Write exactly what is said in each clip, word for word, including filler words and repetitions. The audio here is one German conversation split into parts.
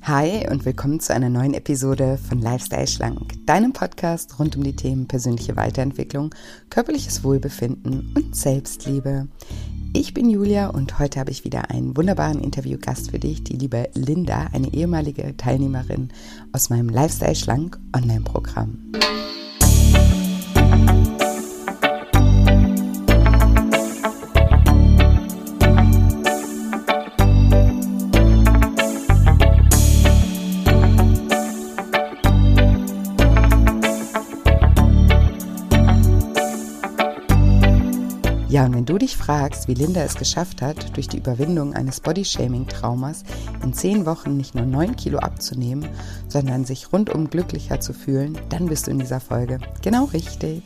Hi und willkommen zu einer neuen Episode von Lifestyle Schlank, deinem Podcast rund um die Themen persönliche Weiterentwicklung, körperliches Wohlbefinden und Selbstliebe. Ich bin Julia und heute habe ich wieder einen wunderbaren Interviewgast für dich, die liebe Linda, eine ehemalige Teilnehmerin aus meinem Lifestyle Schlank Online-Programm. Ja, und wenn du dich fragst, wie Linda es geschafft hat, durch die Überwindung eines Bodyshaming-Traumas in zehn Wochen nicht nur neun Kilo abzunehmen, sondern sich rundum glücklicher zu fühlen, dann bist du in dieser Folge genau richtig.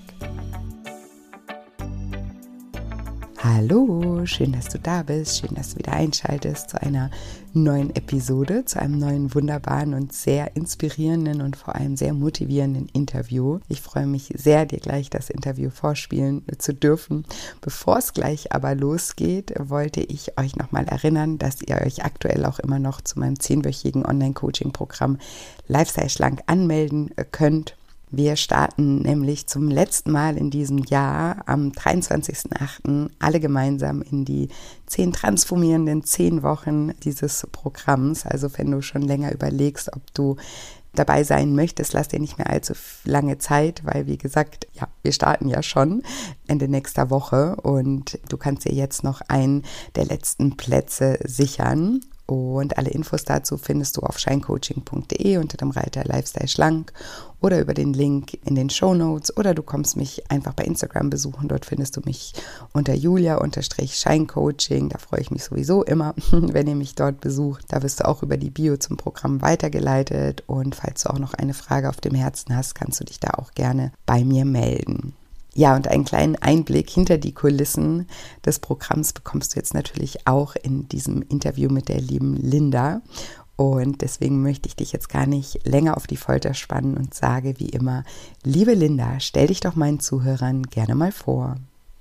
Hallo, schön, dass du da bist, schön, dass du wieder einschaltest zu einer neuen Episode, zu einem neuen wunderbaren und sehr inspirierenden und vor allem sehr motivierenden Interview. Ich freue mich sehr, dir gleich das Interview vorspielen zu dürfen. Bevor es gleich aber losgeht, wollte ich euch nochmal erinnern, dass ihr euch aktuell auch immer noch zu meinem zehnwöchigen Online-Coaching-Programm Lifestyle Schlank anmelden könnt. Wir starten nämlich zum letzten Mal in diesem Jahr am dreiundzwanzigsten achten alle gemeinsam in die zehn transformierenden zehn Wochen dieses Programms. Also wenn du schon länger überlegst, ob du dabei sein möchtest, lass dir nicht mehr allzu lange Zeit, weil wie gesagt, ja, wir starten ja schon Ende nächster Woche und du kannst dir jetzt noch einen der letzten Plätze sichern. Und alle Infos dazu findest du auf shinecoaching punkt de unter dem Reiter Lifestyle Schlank oder über den Link in den Shownotes oder du kommst mich einfach bei Instagram besuchen. Dort findest du mich unter julia-shinecoaching. Da freue ich mich sowieso immer, wenn ihr mich dort besucht. Da wirst du auch über die Bio zum Programm weitergeleitet und falls du auch noch eine Frage auf dem Herzen hast, kannst du dich da auch gerne bei mir melden. Ja, und einen kleinen Einblick hinter die Kulissen des Programms bekommst du jetzt natürlich auch in diesem Interview mit der lieben Linda. Und deswegen möchte ich dich jetzt gar nicht länger auf die Folter spannen und sage wie immer, liebe Linda, stell dich doch meinen Zuhörern gerne mal vor.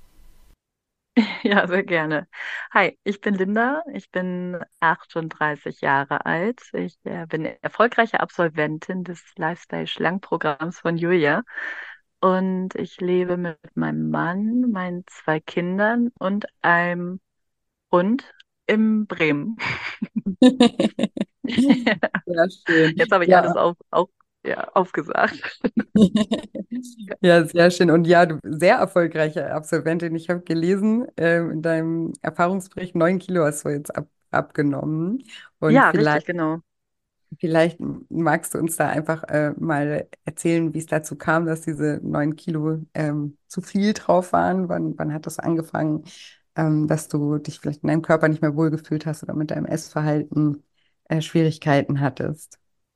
Ja, sehr gerne. Hi, ich bin Linda, ich bin achtunddreißig Jahre alt. Ich äh, bin erfolgreiche Absolventin des Lifestyle-Schlank-Programms von Julia und ich lebe mit meinem Mann, meinen zwei Kindern und einem Hund in Bremen. Sehr schön. Jetzt habe ich alles Ja. auf, auf, ja, aufgesagt. Ja, sehr schön. Und ja, du sehr erfolgreiche Absolventin. Ich habe gelesen, ähm, in deinem Erfahrungsbericht, neun Kilo hast du jetzt ab, abgenommen. Und Ja, vielleicht, richtig, genau. vielleicht magst du uns da einfach äh, mal erzählen, wie es dazu kam, dass diese neun Kilo ähm, zu viel drauf waren. Wann, wann hat das angefangen, ähm, dass du dich vielleicht in deinem Körper nicht mehr wohlgefühlt hast oder mit deinem Essverhalten äh, Schwierigkeiten hattest?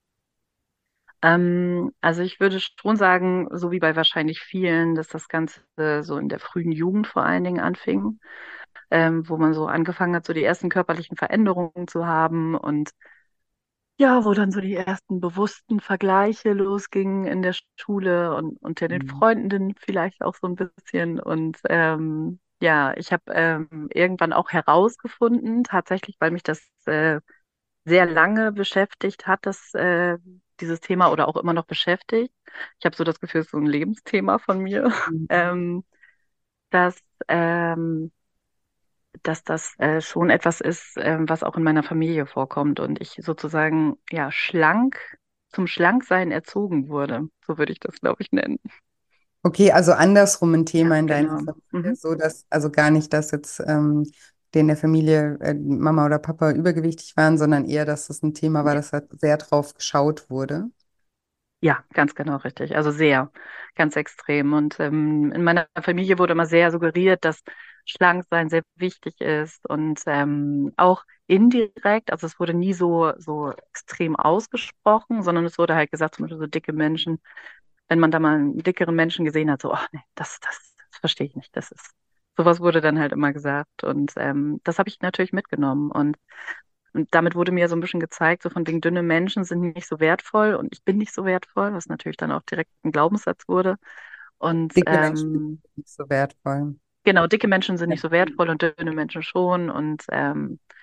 Ähm, also ich würde schon sagen, so wie bei wahrscheinlich vielen, dass das Ganze so in der frühen Jugend vor allen Dingen anfing, ähm, wo man so angefangen hat, so die ersten körperlichen Veränderungen zu haben und ja, wo dann so die ersten bewussten Vergleiche losgingen in der Schule und unter den Mhm. Freundinnen vielleicht auch so ein bisschen. Und ähm, ja, ich habe ähm, irgendwann auch herausgefunden, tatsächlich, weil mich das äh, sehr lange beschäftigt hat, das, äh, dieses Thema oder auch immer noch beschäftigt. Ich habe so das Gefühl, es ist so ein Lebensthema von mir, ähm, dass, ähm, dass das äh, schon etwas ist, ähm, was auch in meiner Familie vorkommt und ich sozusagen ja schlank zum Schlanksein erzogen wurde. So würde ich das, glaube ich, nennen. Okay, also andersrum ein Ja, Thema in deiner genau. Familie, Mhm. so dass, also gar nicht, dass jetzt ähm, die in der Familie äh, Mama oder Papa übergewichtig waren, sondern eher, dass das ein Thema war, Nee. dass halt sehr drauf geschaut wurde. Ja, ganz genau richtig. Also sehr, ganz extrem. Und ähm, in meiner Familie wurde immer sehr suggeriert, dass Schlanksein sehr wichtig ist und ähm, auch indirekt, also es wurde nie so, so extrem ausgesprochen, sondern es wurde halt gesagt, zum Beispiel so dicke Menschen, wenn man da mal einen dickeren Menschen gesehen hat, so, ach nee, das, das, das verstehe ich nicht. Das ist, sowas wurde dann halt immer gesagt. Und ähm, das habe ich natürlich mitgenommen. Und und damit wurde mir so ein bisschen gezeigt, so von wegen dünne Menschen sind nicht so wertvoll und ich bin nicht so wertvoll, was natürlich dann auch direkt ein Glaubenssatz wurde. Und Dicke Menschen sind ähm, nicht so wertvoll. genau, dicke Menschen sind Ja. nicht so wertvoll und dünne Menschen schon. Und ähm,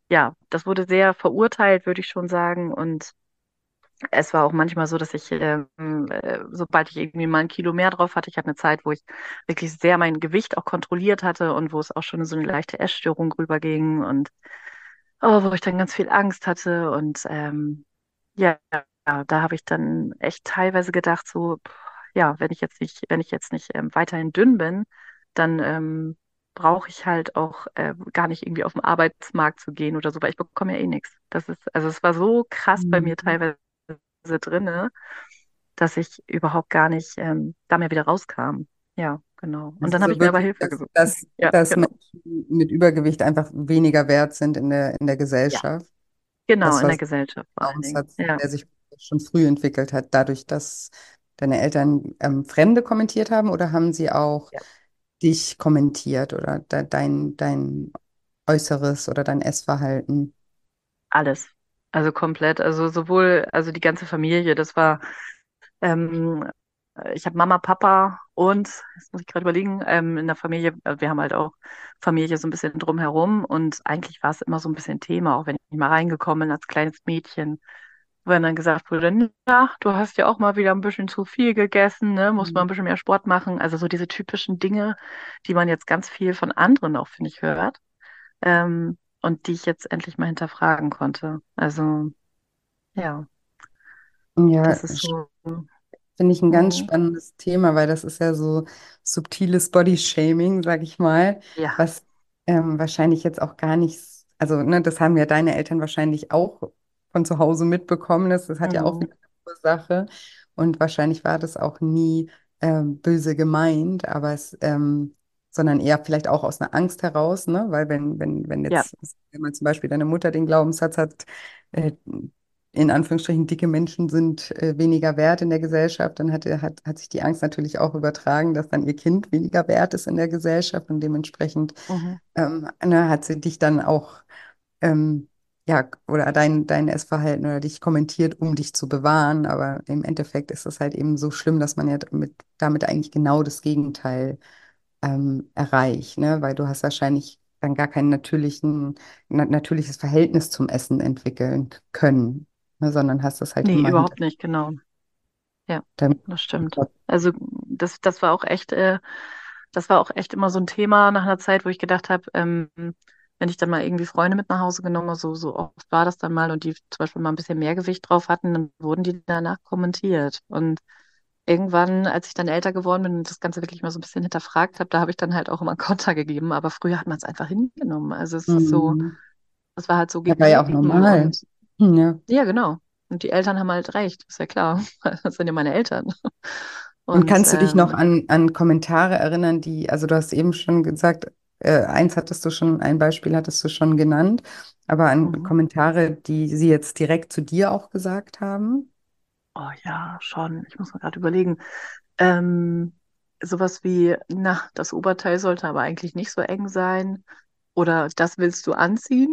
ja, das wurde sehr verurteilt, würde ich schon sagen. Und es war auch manchmal so, dass ich, ähm, äh, sobald ich irgendwie mal ein Kilo mehr drauf hatte, ich hatte eine Zeit, wo ich wirklich sehr mein Gewicht auch kontrolliert hatte und wo es auch schon in so eine leichte Essstörung rüberging und oh, wo ich dann ganz viel Angst hatte. Und ähm, ja, da habe ich dann echt teilweise gedacht, so, pff, ja, wenn ich jetzt nicht, wenn ich jetzt nicht ähm, weiterhin dünn bin, dann ähm, brauche ich halt auch äh, gar nicht irgendwie auf den Arbeitsmarkt zu gehen oder so, weil ich bekomme ja eh nichts. Das ist, also es war so krass bei mir Mhm. teilweise drinne, dass ich überhaupt gar nicht ähm, da mehr wieder rauskam. Ja, genau. Und Also dann habe so ich mir aber wirklich, Hilfe dass, gesucht. dass, Ja, dass genau. Menschen mit Übergewicht einfach weniger wert sind in der, in der Ja, Gesellschaft. genau, Das in war der so Gesellschaft vor ein allen Dingen. Glaubenssatz, Ja, der sich schon früh entwickelt hat, dadurch, dass deine Eltern ähm, Fremde kommentiert haben oder haben sie auch ja, dich kommentiert oder de dein, dein Äußeres oder dein Essverhalten? alles. Also komplett. Also sowohl, also die ganze Familie, das war, ähm, ich habe Mama, Papa und, jetzt muss ich gerade überlegen, ähm, in der Familie, äh, wir haben halt auch Familie so ein bisschen drumherum und eigentlich war es immer so ein bisschen Thema, auch wenn ich mal reingekommen bin als kleines Mädchen, wenn dann gesagt wurde, na, du hast ja auch mal wieder ein bisschen zu viel gegessen, ne, muss mal ein Mhm. bisschen mehr Sport machen. Also so diese typischen Dinge, die man jetzt ganz viel von anderen auch, finde ich, hört, ähm, und die ich jetzt endlich mal hinterfragen konnte. Also ja, Ja, das ist so. finde ich ein ganz Mhm. spannendes Thema, weil das ist ja so subtiles Bodyshaming, sag ich mal, Ja. was ähm, wahrscheinlich jetzt auch gar nicht, also ne, das haben ja deine Eltern wahrscheinlich auch von zu Hause mitbekommen, das, das hat ja auch Mhm. wieder eine Ursache und wahrscheinlich war das auch nie ähm, böse gemeint, aber es, ähm, sondern eher vielleicht auch aus einer Angst heraus, ne, weil wenn, wenn, wenn Ja. jetzt, wenn man zum Beispiel deine Mutter den Glaubenssatz hat, äh, in Anführungsstrichen dicke Menschen sind äh, weniger wert in der Gesellschaft, dann hat, hat, hat sich die Angst natürlich auch übertragen, dass dann ihr Kind weniger wert ist in der Gesellschaft und dementsprechend Mhm. ähm, ne, hat sie dich dann auch, ähm, ja, oder dein, dein Essverhalten oder dich kommentiert, um dich zu bewahren, aber im Endeffekt ist es halt eben so schlimm, dass man ja damit, damit eigentlich genau das Gegenteil ähm, erreicht, ne? Weil du hast wahrscheinlich dann gar kein natürlichen, na natürliches Verhältnis zum Essen entwickeln k- können, ne? Sondern hast das halt Nee, immer hinter überhaupt nicht, genau. Ja, deinem das stimmt. Kopf. Also das, das war auch echt, äh, das war auch echt immer so ein Thema nach einer Zeit, wo ich gedacht habe, ähm, wenn ich dann mal irgendwie Freunde mit nach Hause genommen habe, so, so oft war das dann mal und die zum Beispiel mal ein bisschen mehr Gewicht drauf hatten, dann wurden die danach kommentiert. Und irgendwann, als ich dann älter geworden bin und das Ganze wirklich mal so ein bisschen hinterfragt habe, da habe ich dann halt auch immer Konter gegeben. Aber früher hat man es einfach hingenommen. Also es ist so, Mhm. es war halt so Ja, war ja auch gegeben. normal. Und Hm, ja. ja, genau. Und die Eltern haben halt recht, ist ja klar. Das sind ja meine Eltern. Und Und kannst du dich noch ähm, an, an Kommentare erinnern, die, also du hast eben schon gesagt, äh, eins hattest du schon, ein Beispiel hattest du schon genannt, aber an mhm. Kommentare, die sie jetzt direkt zu dir auch gesagt haben? Oh ja, schon. Ich muss mal gerade überlegen. Ähm, sowas wie, na, das Oberteil sollte aber eigentlich nicht so eng sein. Oder das willst du anziehen?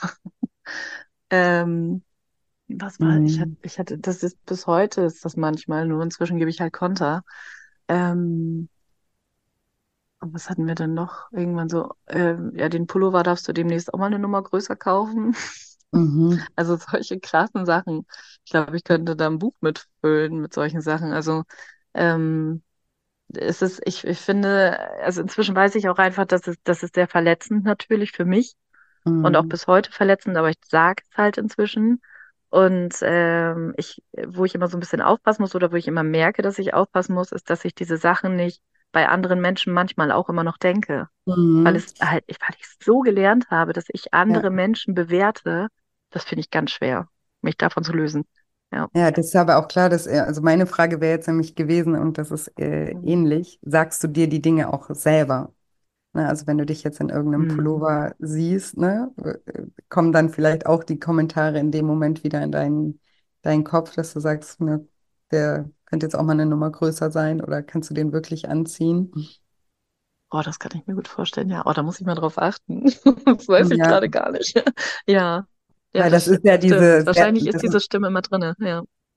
Ähm, was war, ich hatte, Mhm. ich hatte, das ist bis heute ist das manchmal, nur inzwischen gebe ich halt Konter. Ähm, und was hatten wir denn noch? Irgendwann so, ähm, ja, den Pullover darfst du demnächst auch mal eine Nummer größer kaufen. Mhm. Also solche krassen Sachen. Ich glaube, ich könnte da ein Buch mitfüllen mit solchen Sachen. Also ähm, es ist, ich, ich finde, also inzwischen weiß ich auch einfach, dass es, das ist sehr verletzend natürlich für mich und auch Mhm. bis heute verletzend, aber ich sage es halt inzwischen. Und ähm, ich, wo ich immer so ein bisschen aufpassen muss oder wo ich immer merke, dass ich aufpassen muss, ist, dass ich diese Sachen nicht bei anderen Menschen manchmal auch immer noch denke. Weil Mhm. es halt, ich, weil ich es so gelernt habe, dass ich Ja. andere Menschen bewerte, das finde ich ganz schwer, mich davon zu lösen. Ja. Ja, das ist aber auch klar, dass, er- also meine Frage wäre jetzt nämlich gewesen, und das ist äh, Mhm. ähnlich, sagst du dir die Dinge auch selber? Ne, also wenn du dich jetzt in irgendeinem Mhm. Pullover siehst, ne, äh, kommen dann vielleicht auch die Kommentare in dem Moment wieder in deinen, deinen Kopf, dass du sagst, ne, der könnte jetzt auch mal eine Nummer größer sein oder kannst du den wirklich anziehen? Oh, das kann ich mir gut vorstellen. Ja, oh, da muss ich mal drauf achten. Das weiß ich Ja, gerade gar nicht. Ja, ja, weil das das ist ja stimmt. diese, Wahrscheinlich ist das diese ist Stimme immer drinne. Ja.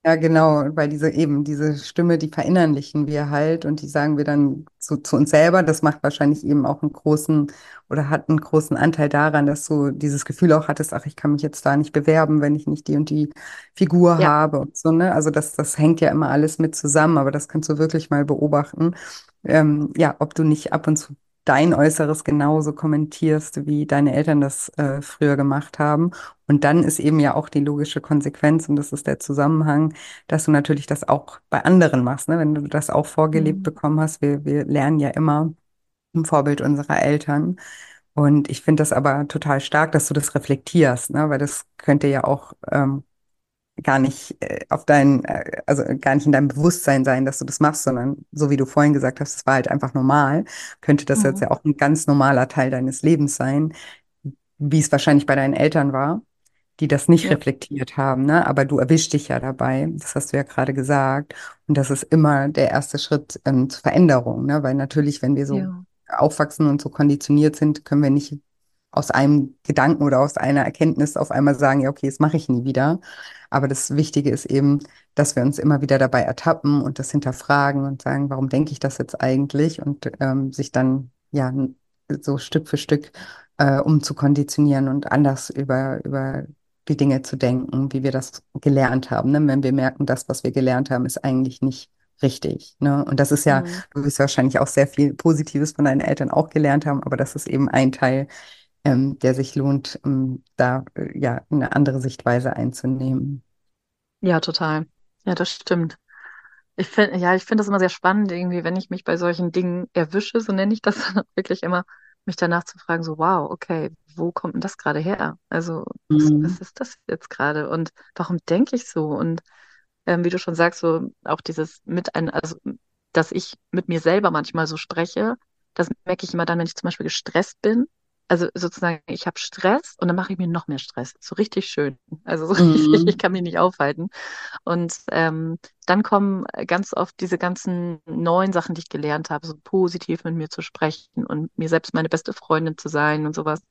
Ja, genau, weil diese eben, diese Stimme, die verinnerlichen wir halt und die sagen wir dann so zu uns selber. Das macht wahrscheinlich eben auch einen großen oder hat einen großen Anteil daran, dass du dieses Gefühl auch hattest, ach, ich kann mich jetzt da nicht bewerben, wenn ich nicht die und die Figur Ja. habe und so, ne? Also das, das hängt ja immer alles mit zusammen, aber das kannst du wirklich mal beobachten. Ähm, ja, ob du nicht ab und zu dein Äußeres genauso kommentierst, wie deine Eltern das äh, früher gemacht haben. Und dann ist eben ja auch die logische Konsequenz, und das ist der Zusammenhang, dass du natürlich das auch bei anderen machst, ne? Wenn du das auch vorgelebt Mhm. bekommen hast. Wir, wir lernen ja immer im Vorbild unserer Eltern. Und ich finde das aber total stark, dass du das reflektierst, ne? Weil das könnte ja auch ähm, gar nicht äh, auf dein, äh, also gar nicht in deinem Bewusstsein sein, dass du das machst, sondern so wie du vorhin gesagt hast, es war halt einfach normal, könnte das jetzt Mhm. ja auch ein ganz normaler Teil deines Lebens sein, wie es wahrscheinlich bei deinen Eltern war, die das nicht Ja. reflektiert haben, ne? Aber du erwischst dich ja dabei, das hast du ja gerade gesagt. Und das ist immer der erste Schritt ähm, zur Veränderung, ne? Weil natürlich, wenn wir so Ja. aufwachsen und so konditioniert sind, können wir nicht aus einem Gedanken oder aus einer Erkenntnis auf einmal sagen, ja, okay, das mache ich nie wieder. Aber das Wichtige ist eben, dass wir uns immer wieder dabei ertappen und das hinterfragen und sagen, warum denke ich das jetzt eigentlich? Und ähm, sich dann ja so Stück für Stück äh, umzukonditionieren und anders über, über die Dinge zu denken, wie wir das gelernt haben. Ne? Wenn wir merken, das, was wir gelernt haben, ist eigentlich nicht richtig. Ne? Und das ist ja, Mhm. du wirst wahrscheinlich auch sehr viel Positives von deinen Eltern auch gelernt haben, aber das ist eben ein Teil, ähm, der sich lohnt, ähm, da äh, ja eine andere Sichtweise einzunehmen. Ja, total. Ja, das stimmt. Ich finde, ja, ich finde das immer sehr spannend, irgendwie, wenn ich mich bei solchen Dingen erwische, so nenne ich das dann auch wirklich immer, mich danach zu fragen, so, wow, okay, wo kommt denn das gerade her? Also, was, Mhm. was ist das jetzt gerade? Und warum denke ich so? Und ähm, wie du schon sagst, so auch dieses mit ein, also dass ich mit mir selber manchmal so spreche, das merke ich immer dann, wenn ich zum Beispiel gestresst bin. Also sozusagen, ich habe Stress und dann mache ich mir noch mehr Stress. So richtig schön. Also so richtig, ich Mhm. kann mich nicht aufhalten. Und ähm, dann kommen ganz oft diese ganzen neuen Sachen, die ich gelernt habe, so positiv mit mir zu sprechen und mir selbst meine beste Freundin zu sein und sowas.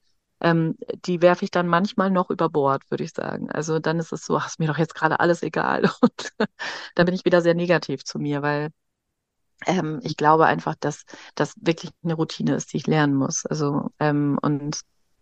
Ähm, die werfe ich dann manchmal noch über Bord, würde ich sagen. Also dann ist es so, ach, ist mir doch jetzt gerade alles egal. Und dann bin ich wieder sehr negativ zu mir, weil ähm, ich glaube einfach, dass das wirklich eine Routine ist, die ich lernen muss. Also ähm, und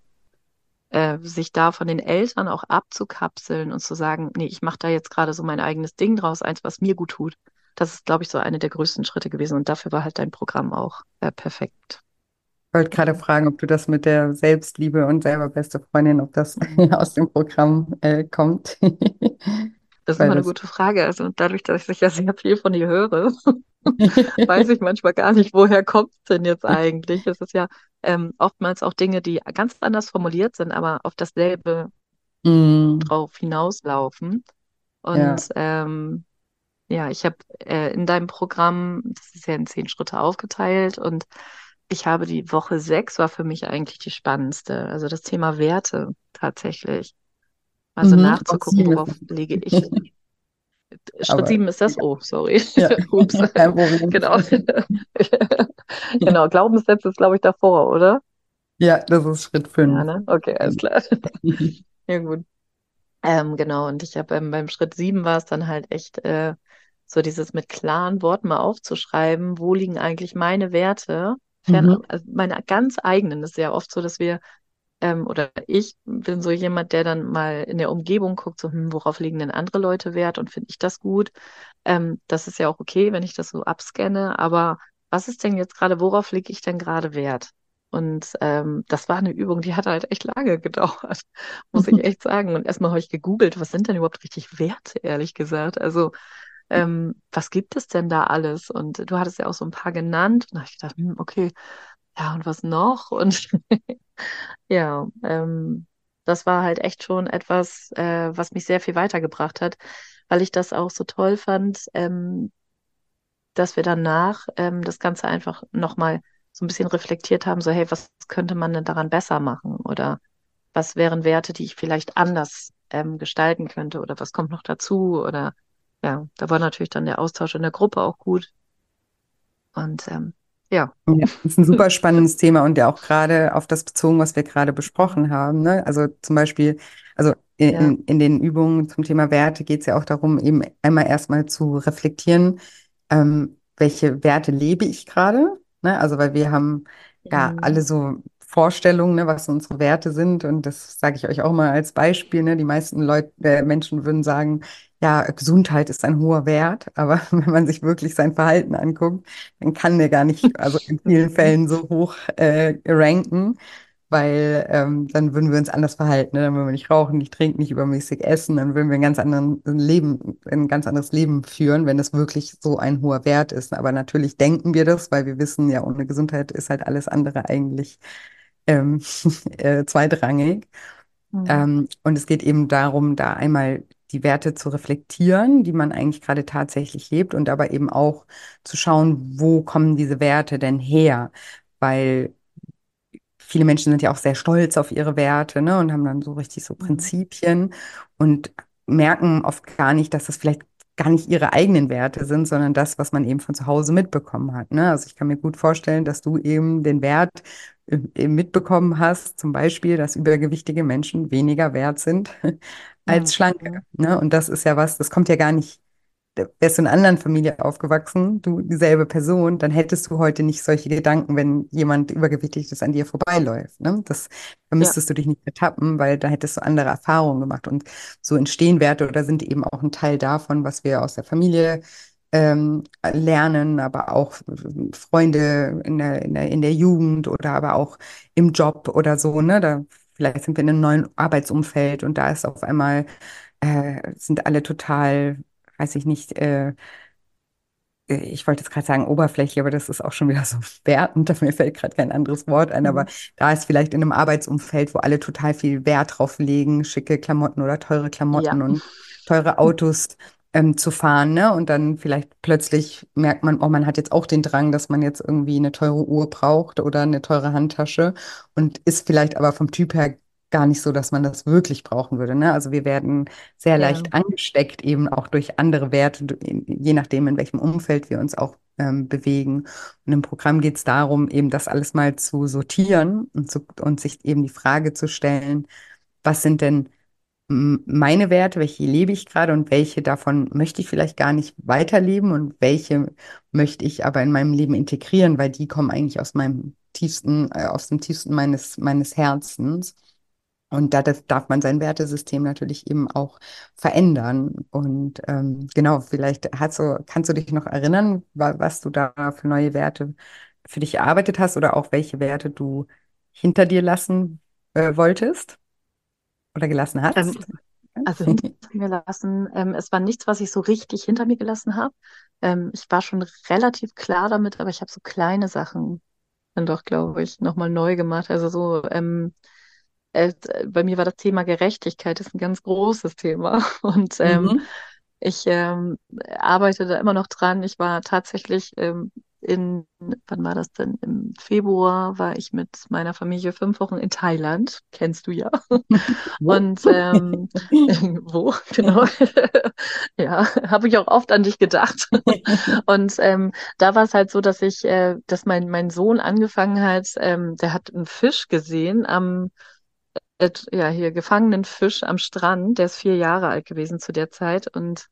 äh, sich da von den Eltern auch abzukapseln und zu sagen, nee, ich mache da jetzt gerade so mein eigenes Ding draus, eins, was mir gut tut. Das ist, glaube ich, so eine der größten Schritte gewesen. Und dafür war halt dein Programm auch äh, perfekt. Ich wollte gerade Genau. fragen, ob du das mit der Selbstliebe und selber beste Freundin, ob das Mhm. aus dem Programm äh, kommt. Das ist Weil immer eine das. gute Frage. Also dadurch, dass ich ja sehr viel von dir höre, weiß ich manchmal gar nicht, woher kommt es denn jetzt eigentlich? Es ist ja ähm, oftmals auch Dinge, die ganz anders formuliert sind, aber auf dasselbe Mm, drauf hinauslaufen. ja. Und ähm, ja, ich habe äh, in deinem Programm, das ist ja in zehn Schritte aufgeteilt, und ich habe die Woche sechs war für mich eigentlich die spannendste. Also das Thema Werte tatsächlich. Also Mhm. Auch nachzugucken, sieben ist worauf lege ich. es. Schritt Aber sieben ist das? ja, Oh, sorry. ja, Ups. kein Problem. Genau. Genau, Glaubenssätze ist, glaube ich, davor, oder? Ja, das ist Schritt Ja, fünf. ne? Okay, alles klar. Ja, gut. Ähm, genau, und ich habe ähm, beim Schritt sieben war es dann halt echt äh, so dieses mit klaren Worten mal aufzuschreiben, wo liegen eigentlich meine Werte, fern, Mhm. also meine ganz eigenen. Das ist ja oft so, dass wir, ähm, oder ich bin so jemand, der dann mal in der Umgebung guckt, so, hm, worauf legen denn andere Leute Wert und finde ich das gut? Ähm, das ist ja auch okay, wenn ich das so abscanne, aber was ist denn jetzt gerade, worauf lege ich denn gerade Wert? Und ähm, das war eine Übung, die hat halt echt lange gedauert, muss ich echt sagen. Und erstmal habe ich gegoogelt, was sind denn überhaupt richtig Werte, ehrlich gesagt. Also, ähm, was gibt es denn da alles? Und du hattest ja auch so ein paar genannt. Und da habe ich gedacht, hm, okay, ja, und was noch? Und ja, ähm, das war halt echt schon etwas, äh, was mich sehr viel weitergebracht hat, weil ich das auch so toll fand, ähm, dass wir danach ähm, das Ganze einfach nochmal so ein bisschen reflektiert haben, so hey, was könnte man denn daran besser machen? Oder was wären Werte, die ich vielleicht anders ähm, gestalten könnte? Oder was kommt noch dazu? Oder ja, da war natürlich dann der Austausch in der Gruppe auch gut. Und ähm, ja. Ja, das ist ein super spannendes Thema und ja auch gerade auf das bezogen, was wir gerade besprochen haben. Ne? Also zum Beispiel, also Ja. in, in den Übungen zum Thema Werte geht es ja auch darum, eben einmal erstmal zu reflektieren, ähm, welche Werte lebe ich gerade? Ne? Also, weil wir haben ja alle Mhm. so Vorstellungen, ne, was unsere Werte sind. Und das sage ich euch auch mal als Beispiel. Ne? Die meisten Leute, äh, Menschen würden sagen, ja, Gesundheit ist ein hoher Wert. Aber wenn man sich wirklich sein Verhalten anguckt, dann kann der gar nicht, also in vielen Mhm. Fällen so hoch äh, ranken, weil ähm, dann würden wir uns anders verhalten. Ne? Dann würden wir nicht rauchen, nicht trinken, nicht übermäßig essen, dann würden wir ein ganz anderen Leben, ein ganz anderes Leben führen, wenn das wirklich so ein hoher Wert ist. Aber natürlich denken wir das, weil wir wissen, ja, ohne Gesundheit ist halt alles andere eigentlich ähm, äh, zweitrangig. Mhm. Ähm, und es geht eben darum, da einmal die Werte zu reflektieren, die man eigentlich gerade tatsächlich lebt und aber eben auch zu schauen, wo kommen diese Werte denn her? Weil viele Menschen sind ja auch sehr stolz auf ihre Werte, ne, und haben dann so richtig so Mhm. Prinzipien und merken oft gar nicht, dass das vielleicht gar nicht ihre eigenen Werte sind, sondern das, was man eben von zu Hause mitbekommen hat, ne? Also ich kann mir gut vorstellen, dass du eben den Wert äh, eben mitbekommen hast, zum Beispiel, dass übergewichtige Menschen weniger wert sind als schlanke, Mhm. ne? Und das ist ja was, das kommt ja gar nicht, wärst du in einer anderen Familie aufgewachsen, du dieselbe Person, dann hättest du heute nicht solche Gedanken, wenn jemand übergewichtig ist an dir vorbeiläuft. Ne? Das, da Ja. müsstest du dich nicht ertappen, weil da hättest du andere Erfahrungen gemacht. Und so entstehen Werte oder sind eben auch ein Teil davon, was wir aus der Familie ähm, lernen, aber auch Freunde in der, in der, in der Jugend oder aber auch im Job oder so. Ne? Da, vielleicht sind wir in einem neuen Arbeitsumfeld und da ist auf einmal äh, sind alle total, weiß ich nicht, äh, ich wollte jetzt gerade sagen oberflächlich, aber das ist auch schon wieder so wertend, mir fällt gerade kein anderes Wort ein, aber Mhm. da ist vielleicht in einem Arbeitsumfeld, wo alle total viel Wert drauf legen, schicke Klamotten oder teure Ja. Klamotten und teure Autos ähm, zu fahren, ne? Und dann vielleicht plötzlich merkt man, oh, man hat jetzt auch den Drang, dass man jetzt irgendwie eine teure Uhr braucht oder eine teure Handtasche und ist vielleicht aber vom Typ her gar nicht so, dass man das wirklich brauchen würde, ne? Also wir werden sehr Ja. leicht angesteckt, eben auch durch andere Werte, je nachdem, in welchem Umfeld wir uns auch ähm, bewegen. Und im Programm geht es darum, eben das alles mal zu sortieren und, zu, und sich eben die Frage zu stellen, was sind denn m- meine Werte, welche lebe ich gerade und welche davon möchte ich vielleicht gar nicht weiterleben und welche möchte ich aber in meinem Leben integrieren, weil die kommen eigentlich aus meinem tiefsten, äh, aus dem tiefsten meines, meines Herzens. Und da darf darf man sein Wertesystem natürlich eben auch verändern. Und ähm, genau, vielleicht hast du, kannst du dich noch erinnern, wa was du da für neue Werte für dich erarbeitet hast oder auch welche Werte du hinter dir lassen äh, wolltest oder gelassen Ähm, hast? also hinter mir lassen, ähm, es war nichts, was ich so richtig hinter mir gelassen habe. Ähm, ich war schon relativ klar damit, aber ich habe so kleine Sachen dann doch, glaube ich, nochmal neu gemacht. Also so, ähm, äh, bei mir war das Thema Gerechtigkeit ist ein ganz großes Thema. Und ähm, Mhm. ich ähm, arbeite da immer noch dran. Ich war tatsächlich ähm, in, wann war das denn? Im Februar war ich mit meiner Familie fünf Wochen in Thailand. Kennst du ja. Wo? Und ähm, wo? Genau. Ja, habe ich auch oft an dich gedacht. Und ähm, da war es halt so, dass ich, äh, dass mein, mein Sohn angefangen hat, ähm, der hat einen Fisch gesehen am et- ja, hier gefangenen Fisch am Strand. Der ist vier Jahre alt gewesen zu der Zeit. Und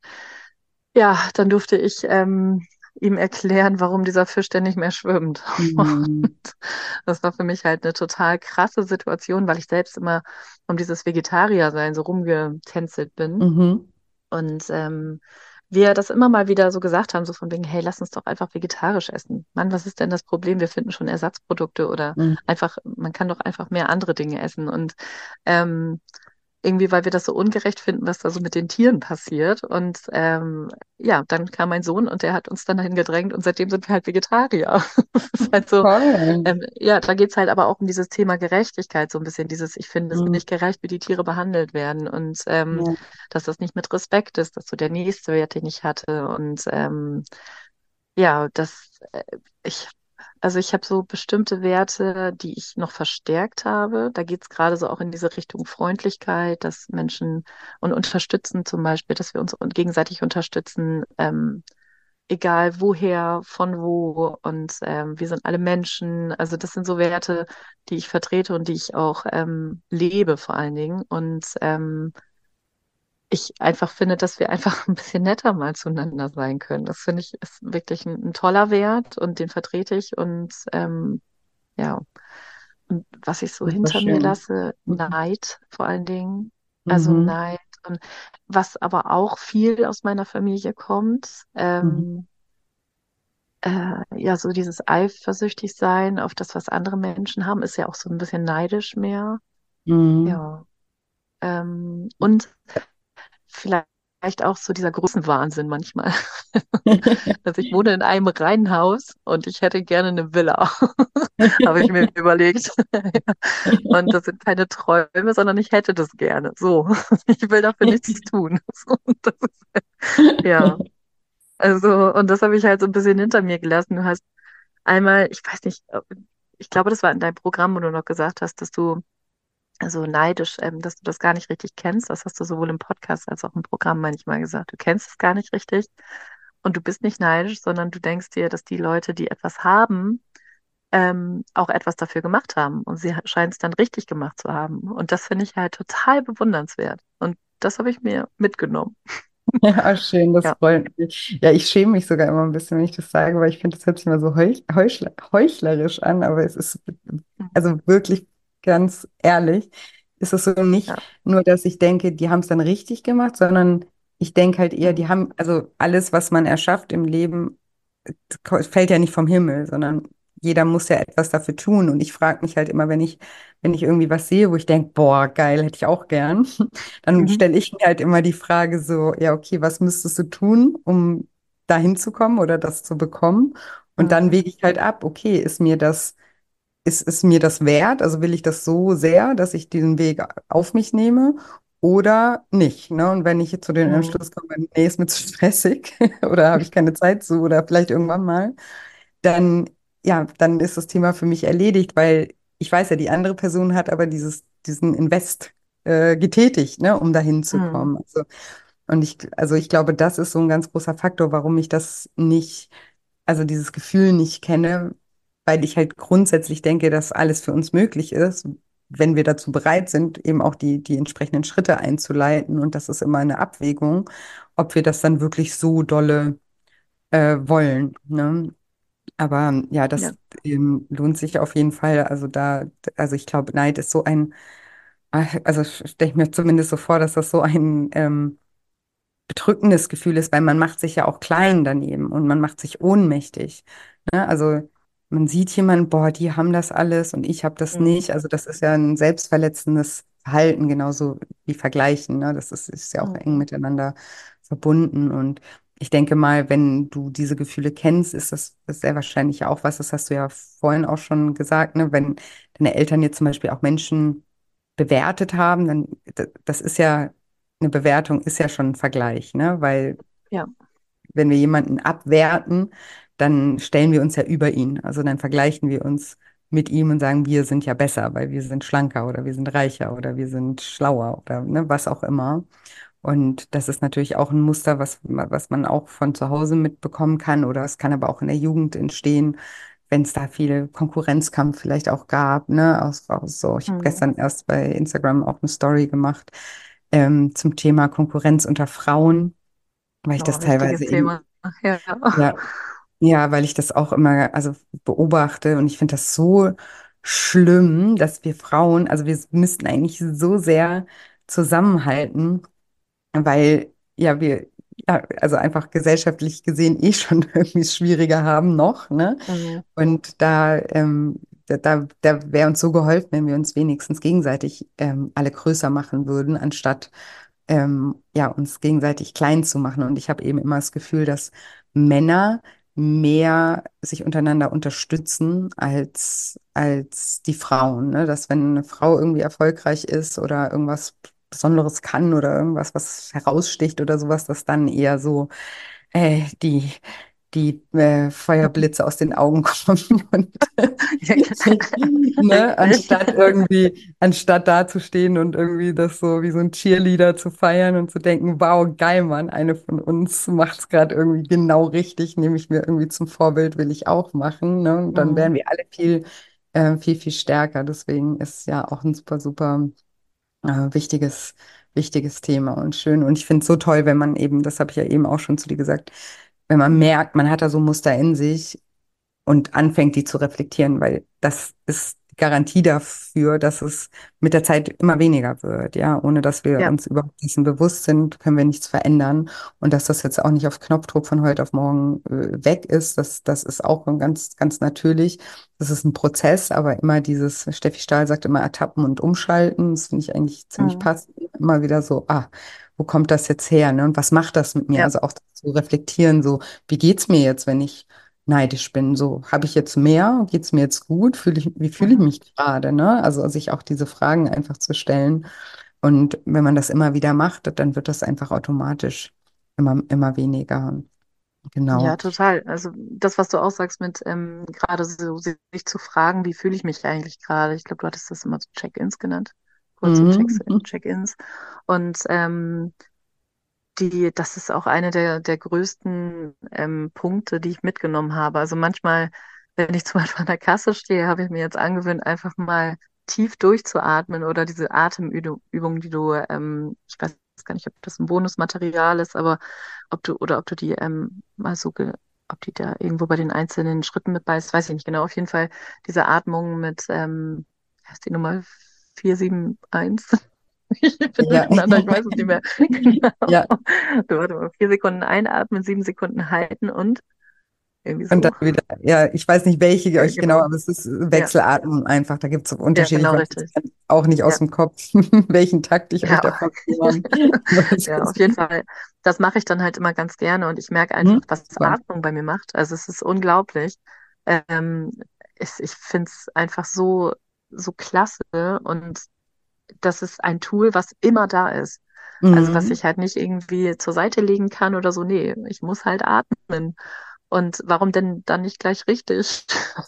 ja, dann durfte ich ähm, ihm erklären, warum dieser Fisch denn nicht mehr schwimmt. Mhm. Und das war für mich halt eine total krasse Situation, weil ich selbst immer um dieses Vegetariersein so rumgetänzelt bin. Mhm. Und ähm, wir das immer mal wieder so gesagt haben, so von wegen, hey, lass uns doch einfach vegetarisch essen. Mann, was ist denn das Problem? Wir finden schon Ersatzprodukte oder Mhm. einfach, man kann doch einfach mehr andere Dinge essen. Und ähm, irgendwie, weil wir das so ungerecht finden, was da so mit den Tieren passiert. Und ähm, ja, dann kam mein Sohn und der hat uns dann dahin gedrängt und seitdem sind wir halt Vegetarier. Das ist halt so, Toll. ähm, ja, da geht's halt aber auch um dieses Thema Gerechtigkeit, so ein bisschen dieses, ich finde es Mhm. nicht gerecht, wie die Tiere behandelt werden und ähm, Ja. dass das nicht mit Respekt ist, dass so der nächste Wert, den ich hatte und ähm, ja, das, äh, ich, also ich habe so bestimmte Werte, die ich noch verstärkt habe. Da geht es gerade so auch in diese Richtung Freundlichkeit, dass Menschen und unterstützen zum Beispiel, dass wir uns und gegenseitig unterstützen, ähm, egal woher, von wo und ähm, wir sind alle Menschen. Also das sind so Werte, die ich vertrete und die ich auch ähm, lebe vor allen Dingen. Und ähm, ich einfach finde, dass wir einfach ein bisschen netter mal zueinander sein können. Das finde ich ist wirklich ein, ein toller Wert und den vertrete ich. Und ähm, ja, und was ich so Super hinter mir schön. lasse, Neid vor allen Dingen. Also Mhm. Neid. Und was aber auch viel aus meiner Familie kommt, Mhm. ähm, äh, ja, so dieses eifersüchtig sein auf das, was andere Menschen haben, ist ja auch so ein bisschen neidisch mehr. Mhm. Ja. Ähm, und vielleicht auch so dieser Größenwahnsinn manchmal. Also ich wohne in einem Reihenhaus und ich hätte gerne eine Villa, habe ich mir überlegt. Und das sind keine Träume, sondern ich hätte das gerne. So, ich will dafür nichts tun. So, und das ist, ja, also, und das habe ich halt so ein bisschen hinter mir gelassen. Du hast einmal, ich weiß nicht, ich glaube, das war in deinem Programm, wo du noch gesagt hast, dass du so neidisch, ähm, dass du das gar nicht richtig kennst. Das hast du sowohl im Podcast als auch im Programm manchmal gesagt. Du kennst es gar nicht richtig und du bist nicht neidisch, sondern du denkst dir, dass die Leute, die etwas haben, ähm, auch etwas dafür gemacht haben und sie scheinen es dann richtig gemacht zu haben. Und das finde ich halt total bewundernswert. Und das habe ich mir mitgenommen. Ja, schön, das Ja. freut mich. Ja, ich schäme mich sogar immer ein bisschen, wenn ich das sage, weil ich finde, das hört sich immer so heuch heuchler heuchlerisch an, aber es ist Mhm. also wirklich ganz ehrlich, ist es so nicht Ja. nur, dass ich denke, die haben es dann richtig gemacht, sondern ich denke halt eher, Mhm. die haben, also alles, was man erschafft im Leben, ko- fällt ja nicht vom Himmel, sondern jeder muss ja etwas dafür tun. Und ich frage mich halt immer, wenn ich, wenn ich irgendwie was sehe, wo ich denke, boah, geil, hätte ich auch gern, dann Mhm. stelle ich mir halt immer die Frage so, ja, okay, was müsstest du tun, um dahin zu kommen oder das zu bekommen? Und dann Mhm. wege ich halt ab, okay, ist mir das ist es mir das wert? Also will ich das so sehr, dass ich diesen Weg auf mich nehme oder nicht? Ne? Und wenn ich jetzt zu dem Mhm. Entschluss komme, nee, ist mir zu stressig oder habe ich keine Zeit zu oder vielleicht irgendwann mal, dann, ja, dann ist das Thema für mich erledigt, weil ich weiß ja, die andere Person hat aber dieses, diesen Invest äh, getätigt, ne, um dahin zu Mhm. kommen. Also, und ich, also ich glaube, das ist so ein ganz großer Faktor, warum ich das nicht, also dieses Gefühl nicht kenne, weil ich halt grundsätzlich denke, dass alles für uns möglich ist, wenn wir dazu bereit sind, eben auch die, die entsprechenden Schritte einzuleiten. Und das ist immer eine Abwägung, ob wir das dann wirklich so dolle äh, wollen. Ne? Aber ähm, ja, Ja. das ähm, lohnt sich auf jeden Fall. Also da, also ich glaube, Neid ist so ein, also stelle ich mir zumindest so vor, dass das so ein ähm, bedrückendes Gefühl ist, weil man macht sich ja auch klein daneben und man macht sich ohnmächtig. Ne? Also man sieht jemanden, boah, die haben das alles und ich habe das Mhm. nicht. Also das ist ja ein selbstverletzendes Verhalten, genauso wie Vergleichen. Ne? Das ist, ist ja auch eng Mhm. miteinander verbunden. Und ich denke mal, wenn du diese Gefühle kennst, ist das, das sehr wahrscheinlich auch was, das hast du ja vorhin auch schon gesagt, ne? Wenn deine Eltern jetzt zum Beispiel auch Menschen bewertet haben, dann d- das ist ja eine Bewertung ist ja schon ein Vergleich, ne? Weil Ja. wenn wir jemanden abwerten, dann stellen wir uns ja über ihn. Also dann vergleichen wir uns mit ihm und sagen, wir sind ja besser, weil wir sind schlanker oder wir sind reicher oder wir sind schlauer oder ne, was auch immer. Und das ist natürlich auch ein Muster, was, was man auch von zu Hause mitbekommen kann oder es kann aber auch in der Jugend entstehen, wenn es da viel Konkurrenzkampf vielleicht auch gab, ne, aus, aus so. Ich habe Mhm. gestern erst bei Instagram auch eine Story gemacht ähm, zum Thema Konkurrenz unter Frauen, weil ich das Oh, wichtiges teilweise eben, Thema. Ja. ja, ja, weil ich das auch immer, also beobachte und ich finde das so schlimm, dass wir Frauen, also wir müssten eigentlich so sehr zusammenhalten, weil ja wir ja, also einfach gesellschaftlich gesehen eh schon irgendwie es schwieriger haben noch, ne? Mhm. Und da, ähm, da, da, da wäre uns so geholfen, wenn wir uns wenigstens gegenseitig ähm, alle größer machen würden, anstatt ähm, ja, uns gegenseitig klein zu machen. Und ich habe eben immer das Gefühl, dass Männer mehr sich untereinander unterstützen als, als die Frauen. Ne? Dass wenn eine Frau irgendwie erfolgreich ist oder irgendwas Besonderes kann oder irgendwas, was heraussticht oder sowas, dass dann eher so äh, die, die äh, Feuerblitze aus den Augen kommen und Ja, ne, richtig. anstatt irgendwie, anstatt dazustehen und irgendwie das so wie so ein Cheerleader zu feiern und zu denken, wow, geil, Mann, eine von uns macht es gerade irgendwie genau richtig, nehme ich mir irgendwie zum Vorbild, will ich auch machen, ne? Und dann Mhm. wären wir alle viel, äh, viel, viel stärker. Deswegen ist ja auch ein super, super äh, wichtiges, wichtiges Thema und schön. Und ich finde es so toll, wenn man eben, das habe ich ja eben auch schon zu dir gesagt, wenn man merkt, man hat da so Muster in sich und anfängt, die zu reflektieren, weil das ist die Garantie dafür, dass es mit der Zeit immer weniger wird, ja. Ohne dass wir Ja, uns überhaupt dessen bewusst sind, können wir nichts verändern. Und dass das jetzt auch nicht auf Knopfdruck von heute auf morgen äh, weg ist, das, das ist auch ganz, ganz natürlich. Das ist ein Prozess, aber immer dieses, Steffi Stahl sagt immer ertappen und umschalten, das finde ich eigentlich ziemlich mhm. passend. Immer wieder so, ah, wo kommt das jetzt her, ne? Und was macht das mit mir? Ja, Also auch zu reflektieren, so, wie geht's mir jetzt, wenn ich neidisch bin. So, habe ich jetzt mehr? Geht es mir jetzt gut? Fühle ich, wie fühle ich mhm. mich gerade? Ne? Also sich auch diese Fragen einfach zu stellen. Und wenn man das immer wieder macht, dann wird das einfach automatisch immer, immer weniger. Ja, Genau. total. Also das, was du auch sagst mit ähm, gerade so sich zu fragen, wie fühle ich mich eigentlich gerade? Ich glaube, du hattest das immer so Check-ins genannt, kurze Checks, Mhm. Check-ins. Und ähm, die, das ist auch eine der, der größten ähm, Punkte, die ich mitgenommen habe. Also manchmal, wenn ich zum Beispiel an der Kasse stehe, habe ich mir jetzt angewöhnt, einfach mal tief durchzuatmen oder diese Atemübung, die du, ähm, ich weiß gar nicht, ob das ein Bonusmaterial ist, aber ob du, oder ob du die ähm, mal so, ge ob die da irgendwo bei den einzelnen Schritten mit bei ist, weiß ich nicht genau. Auf jeden Fall diese Atmung mit, ähm, wie heißt die Nummer vier sieben eins. Ich bin Ja. durcheinander, ich weiß es nicht mehr. Genau. Ja. Du, warte mal, vier Sekunden einatmen, sieben Sekunden halten und irgendwie Und dann so. wieder, ja, ich weiß nicht, welche Ja, euch genau, genau. aber es ist Ja, Wechselatmung einfach. Da gibt es ja, unterschiedlich, ich genau, weiß richtig. jetzt auch nicht aus Ja, dem Kopf, welchen Takt ich euch ja, davon hören. ja, auf jeden Fall. Das mache ich dann halt immer ganz gerne und ich merke einfach, Hm? was Super. Atmung bei mir macht. Also es ist unglaublich. Ähm, ich ich finde es einfach so, so klasse und das ist ein Tool, was immer da ist. Also was Mhm. ich halt nicht irgendwie zur Seite legen kann oder so. Nee, ich muss halt atmen. Und warum denn dann nicht gleich richtig?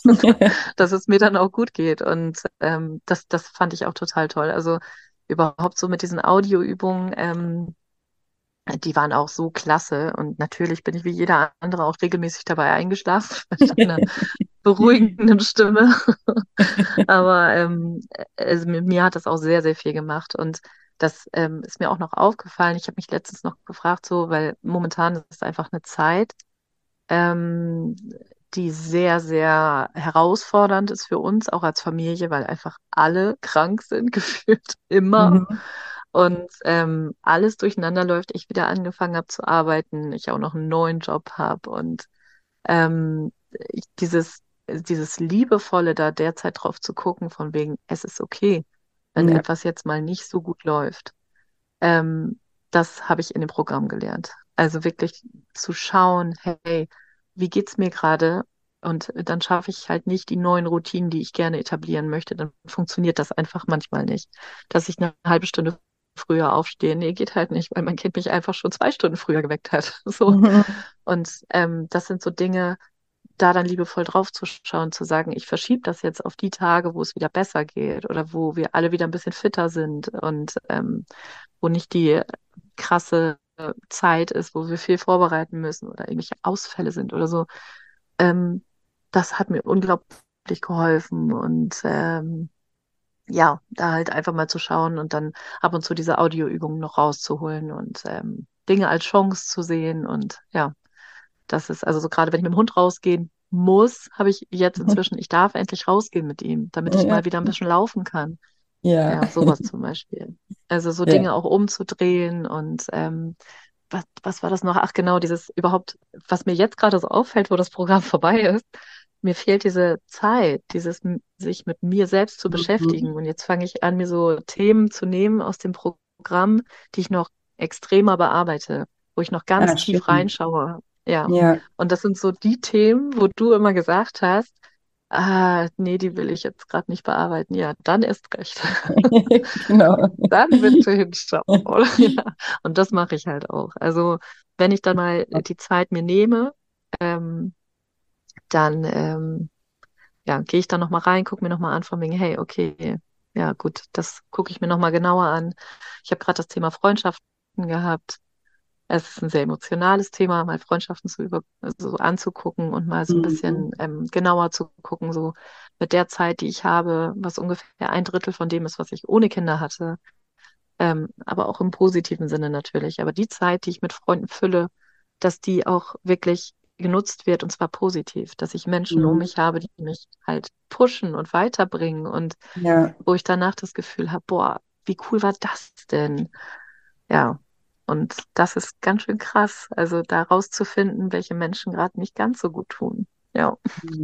Dass es mir dann auch gut geht. Und ähm, das, das fand ich auch total toll. Also überhaupt so mit diesen Audioübungen, ähm, die waren auch so klasse. Und natürlich bin ich wie jeder andere auch regelmäßig dabei eingeschlafen mit einer beruhigenden Stimme. Aber ähm, also mir, mir hat das auch sehr, sehr viel gemacht. Und das ähm, ist mir auch noch aufgefallen. Ich habe mich letztens noch gefragt, so, weil momentan ist es einfach eine Zeit, ähm, die sehr, sehr herausfordernd ist für uns, auch als Familie, weil einfach alle krank sind, gefühlt immer. Mhm. Und ähm, alles durcheinander läuft. Ich wieder angefangen habe zu arbeiten, ich auch noch einen neuen Job habe und ähm, ich, dieses, dieses Liebevolle da derzeit drauf zu gucken, von wegen, es ist okay, wenn Ja. etwas jetzt mal nicht so gut läuft. Ähm, Das habe ich in dem Programm gelernt. Also wirklich zu schauen, hey, wie geht's mir gerade? Und dann schaffe ich halt nicht die neuen Routinen, die ich gerne etablieren möchte. Dann funktioniert das einfach manchmal nicht. Dass ich eine halbe Stunde früher aufstehe, nee, geht halt nicht, weil mein Kind mich einfach schon zwei Stunden früher geweckt hat. So. Mhm. Und ähm, das sind so Dinge, da dann liebevoll drauf zu schauen, zu sagen, ich verschiebe das jetzt auf die Tage, wo es wieder besser geht oder wo wir alle wieder ein bisschen fitter sind und ähm, wo nicht die krasse Zeit ist, wo wir viel vorbereiten müssen oder irgendwelche Ausfälle sind oder so. Ähm, Das hat mir unglaublich geholfen und ähm, ja, da halt einfach mal zu schauen und dann ab und zu diese Audioübungen noch rauszuholen und ähm, Dinge als Chance zu sehen und ja, das ist also so gerade wenn ich mit dem Hund rausgehen muss, habe ich jetzt inzwischen, ich darf endlich rausgehen mit ihm, damit ich Ja. mal wieder ein bisschen laufen kann. Ja. Ja, sowas zum Beispiel. Also so Ja. Dinge auch umzudrehen und ähm, was, was war das noch? Ach genau, dieses überhaupt, was mir jetzt gerade so auffällt, wo das Programm vorbei ist, mir fehlt diese Zeit, dieses m- sich mit mir selbst zu beschäftigen. Mhm. Und jetzt fange ich an, mir so Themen zu nehmen aus dem Programm, die ich noch extremer bearbeite, wo ich noch ganz Ah, tief schön. reinschaue. Ja. Ja. Und das sind so die Themen, wo du immer gesagt hast, ah, nee, die will ich jetzt gerade nicht bearbeiten. Ja, dann erst recht. Genau. Dann bitte hinschauen. Ja. Und das mache ich halt auch. Also, wenn ich dann mal die Zeit mir nehme, ähm, dann ähm, ja, gehe ich da nochmal rein, gucke mir nochmal an, von wegen, hey, okay, ja gut, das gucke ich mir nochmal genauer an. Ich habe gerade das Thema Freundschaften gehabt. Es ist ein sehr emotionales Thema, mal Freundschaften zu über, also so anzugucken und mal so ein Mhm. bisschen ähm, genauer zu gucken, so mit der Zeit, die ich habe, was ungefähr ein Drittel von dem ist, was ich ohne Kinder hatte. ähm, aber auch im positiven Sinne natürlich. Aber die Zeit, die ich mit Freunden fülle, dass die auch wirklich genutzt wird und zwar positiv, dass ich Menschen um Mhm. mich habe, die mich halt pushen und weiterbringen und Ja. wo ich danach das Gefühl habe, boah, wie cool war das denn? Ja, und das ist ganz schön krass, also da rauszufinden, welche Menschen gerade nicht ganz so gut tun. Ja.